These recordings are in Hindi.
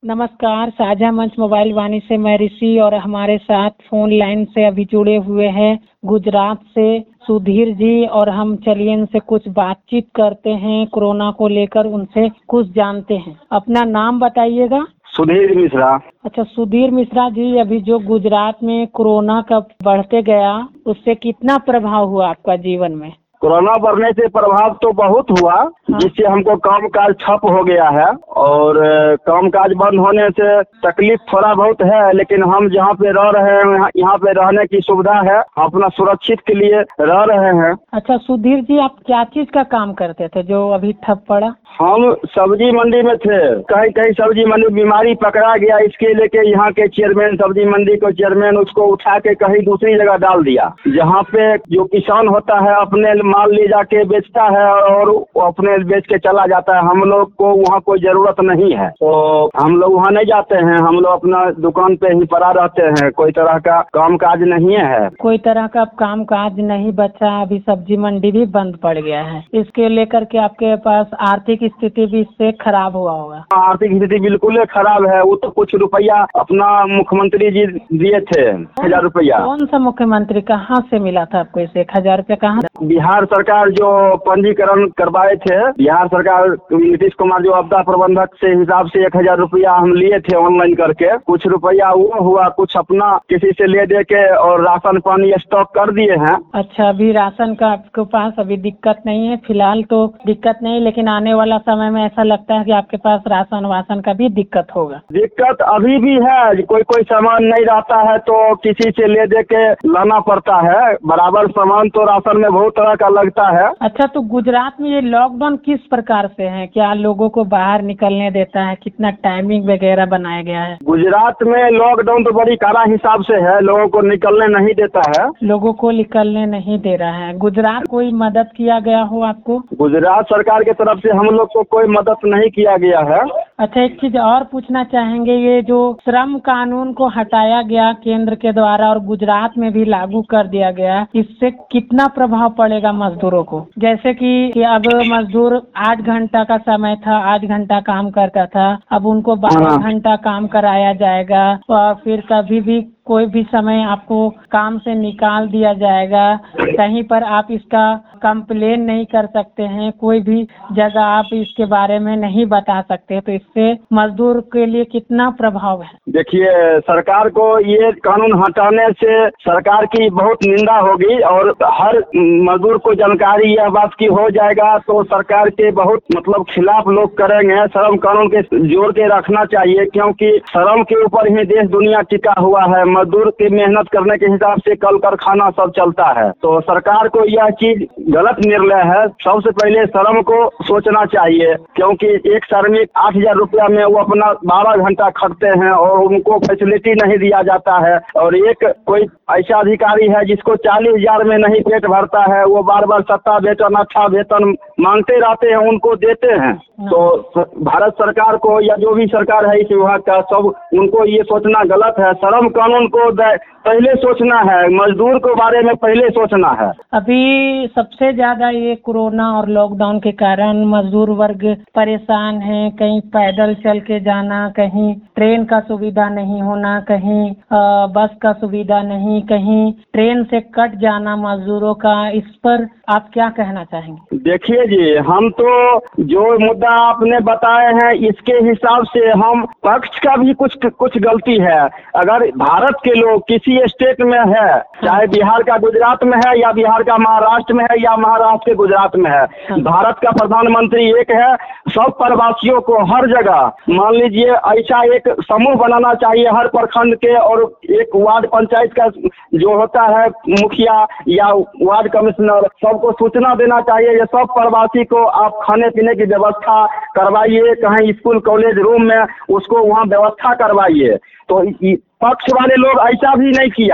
नमस्कार, साझा मंच मोबाइल वाणी से मैं ऋषि और हमारे साथ फोन लाइन से अभी जुड़े हुए हैं गुजरात से सुधीर जी। और हम चलिए इनसे कुछ बातचीत करते हैं, कोरोना को लेकर उनसे कुछ जानते हैं। अपना नाम बताइएगा। सुधीर मिश्रा। अच्छा सुधीर मिश्रा जी, अभी जो गुजरात में कोरोना का बढ़ते गया उससे कितना प्रभाव हुआ आपका जीवन में? कोरोना बढ़ने से प्रभाव तो बहुत हुआ, जिससे हमको काम काज ठप हो गया है और काम काज बंद होने से तकलीफ थोड़ा बहुत है, लेकिन हम जहाँ पे रह रहे हैं यहाँ पे रहने की सुविधा है, अपना सुरक्षित के लिए रह रहे हैं। अच्छा सुधीर जी, आप क्या चीज का काम करते थे जो अभी ठप पड़ा? हम सब्जी मंडी में थे। कहीं कहीं सब्जी मंडी बीमारी पकड़ा गया, इसके लेके यहाँ के चेयरमैन, सब्जी मंडी को चेयरमैन उसको उठा के कहीं दूसरी जगह डाल दिया, जहाँ पे जो किसान होता है अपने माल ले जाके बेचता है और अपने बेच के चला जाता है। हम लोग को वहाँ कोई जरूरत नहीं है, तो हम लोग वहाँ नहीं जाते हैं। हम लोग अपना दुकान पे ही पड़ा रहते हैं, कोई तरह का काम काज नहीं है। कोई तरह का काम काज नहीं बचा, अभी सब्जी मंडी भी बंद पड़ गया है। इसके लेकर के आपके पास आर्थिक स्थिति भी इससे खराब हुआ होगा? आर्थिक स्थिति बिल्कुल खराब है। वो तो कुछ रुपया अपना मुख्यमंत्री जी दिए थे, 1000 रुपया। कौन सा मुख्यमंत्री, कहाँ से मिला था आपको इसे 1000 रुपया? कहाँ? बिहार सरकार जो पंजीकरण करवाए थे, बिहार सरकार नीतीश कुमार जो आपदा प्रबंधक से हिसाब से 1000 रुपया हम लिए थे ऑनलाइन करके। कुछ रुपया वो हुआ, कुछ अपना किसी से ले दे के और राशन पानी स्टॉक कर दिए हैं। अच्छा, अभी राशन का आपके पास अभी दिक्कत नहीं है? फिलहाल तो दिक्कत नहीं, लेकिन आने वाला समय में ऐसा लगता है कि आपके पास राशन वासन का भी दिक्कत होगा? दिक्कत अभी भी है, कोई सामान नहीं रहता है तो किसी से ले दे के लाना पड़ता है। बराबर सामान तो राशन में बहुत तरह का लगता है। अच्छा, तो गुजरात में ये लॉकडाउन किस प्रकार से है? क्या लोगों को बाहर निकलने देता है? कितना टाइमिंग वगैरह बनाया गया है? गुजरात में लॉकडाउन तो बड़ी कड़ा हिसाब से है, लोगों को निकलने नहीं देता है। लोगों को निकलने नहीं दे रहा है। गुजरात कोई मदद किया गया हो आपको? गुजरात सरकार की तरफ से हम लोग को कोई मदद नहीं किया गया है। अच्छा, एक चीज और पूछना चाहेंगे, ये जो श्रम कानून को हटाया गया केंद्र के द्वारा और गुजरात में भी लागू कर दिया गया, इससे कितना प्रभाव पड़ेगा मजदूरों को? जैसे कि अब मजदूर 8 घंटा का समय था, 8 घंटा काम करता था, अब उनको 12 घंटा काम कराया जाएगा और फिर कभी भी कोई भी समय आपको काम से निकाल दिया जाएगा। कहीं पर आप इसका कंप्लेन नहीं कर सकते हैं, कोई भी जगह आप इसके बारे में नहीं बता सकते, तो इससे मजदूर के लिए कितना प्रभाव है? देखिए, सरकार को ये कानून हटाने से सरकार की बहुत निंदा होगी और हर मजदूर को जानकारी यह बात की हो जाएगा तो सरकार के बहुत खिलाफ लोग करेंगे। श्रम कानून के जोड़ के रखना चाहिए, क्योंकि श्रम के ऊपर ही देश दुनिया टिका हुआ है। मजदूर की मेहनत करने के हिसाब से कल कारखाना सब चलता है, तो सरकार को यह चीज गलत निर्णय है। सबसे पहले श्रम को सोचना चाहिए, क्योंकि एक श्रमिक 8000 रुपया में वो अपना 12 घंटा खटते हैं और उनको फैसिलिटी नहीं दिया जाता है। और एक कोई ऐसा अधिकारी है जिसको 40,000 में नहीं पेट भरता है, वो बार बार सत्ता वेतन, अच्छा वेतन मांगते रहते हैं, उनको देते हैं। तो भारत सरकार को या जो भी सरकार है इस विभाग का, सब उनको ये सोचना गलत है। श्रम कानून को पहले सोचना है, मजदूर के बारे में पहले सोचना है। अभी सबसे ज्यादा ये कोरोना और लॉकडाउन के कारण मजदूर वर्ग परेशान है। कहीं पैदल चल के जाना, कहीं ट्रेन का सुविधा नहीं होना, कहीं बस का सुविधा नहीं, कहीं ट्रेन से कट जाना मजदूरों का। इस पर आप क्या कहना चाहेंगे? देखिए जी, हम तो जो मुद्दा आपने बताए हैं इसके हिसाब से हम पक्ष का भी कुछ गलती है। अगर भारत के लोग किसी स्टेट में है, चाहे बिहार का गुजरात में है या बिहार का महाराष्ट्र में है या महाराष्ट्र के गुजरात में है, भारत का प्रधानमंत्री एक है। सब प्रवासियों को हर जगह, मान लीजिए ऐसा एक समूह बनाना चाहिए हर प्रखंड के, और एक वार्ड पंचायत का जो होता है मुखिया या वार्ड कमिश्नर, सबको सूचना देना चाहिए। ये सब प्रवासी को आप खाने पीने की व्यवस्था करवाइए, कहीं स्कूल कॉलेज रूम में उसको वहाँ व्यवस्था करवाइए। तो पक्ष वाले लोग ऐसा भी नहीं किया।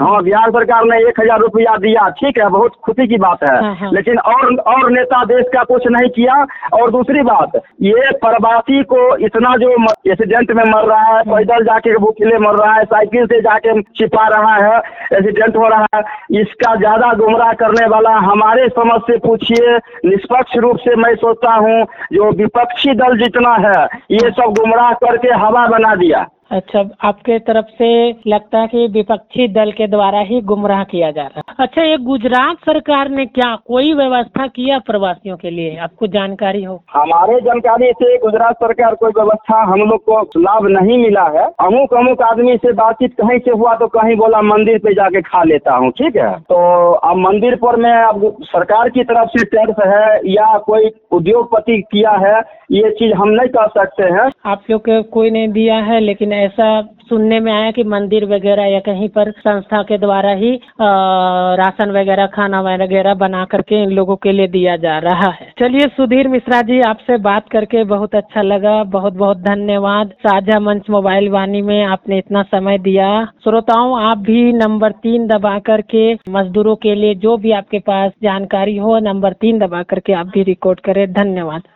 हाँ, बिहार सरकार ने 1000 रुपया दिया, ठीक है, बहुत खुशी की बात है। हाँ, हाँ। लेकिन और नेता देश का कुछ नहीं किया। और दूसरी बात, ये प्रवासी को इतना जो एक्सीडेंट में मर रहा है, पैदल जाके भूखले मर रहा है, साइकिल से जाके छिपा रहा है, एक्सीडेंट हो रहा है, इसका ज्यादा गुमराह करने वाला हमारे समझ से पूछिए, निष्पक्ष रूप से मैं सोचता हूँ जो विपक्षी दल जितना है ये सब गुमराह करके हवा बना दिया। अच्छा, आपके तरफ से लगता है कि विपक्षी दल के द्वारा ही गुमराह किया जा रहा है। अच्छा, ये गुजरात सरकार ने क्या कोई व्यवस्था किया प्रवासियों के लिए, आपको जानकारी हो? हमारे जानकारी से गुजरात सरकार कोई व्यवस्था हम लोग को लाभ नहीं मिला है। अमुक आदमी से बातचीत कहीं से हुआ तो कहीं बोला मंदिर पे जाके खा लेता हूँ, ठीक है। तो अब मंदिर पर में अब सरकार की तरफ से टैक्स है या कोई उद्योगपति किया है, ये चीज हम नहीं कर सकते हैं। आप लोग को कोई नहीं दिया है, लेकिन ऐसा सुनने में आया कि मंदिर वगैरह या कहीं पर संस्था के द्वारा ही राशन वगैरह, खाना वगैरह बना करके इन लोगों के लिए दिया जा रहा है। चलिए सुधीर मिश्रा जी, आपसे बात करके बहुत अच्छा लगा, बहुत बहुत धन्यवाद। साझा मंच मोबाइल वाणी में आपने इतना समय दिया। श्रोताओं, आप भी नंबर 3 दबा करके मजदूरों के लिए जो भी आपके पास जानकारी हो, नंबर 3 दबा करके आप भी रिकॉर्ड करें। धन्यवाद।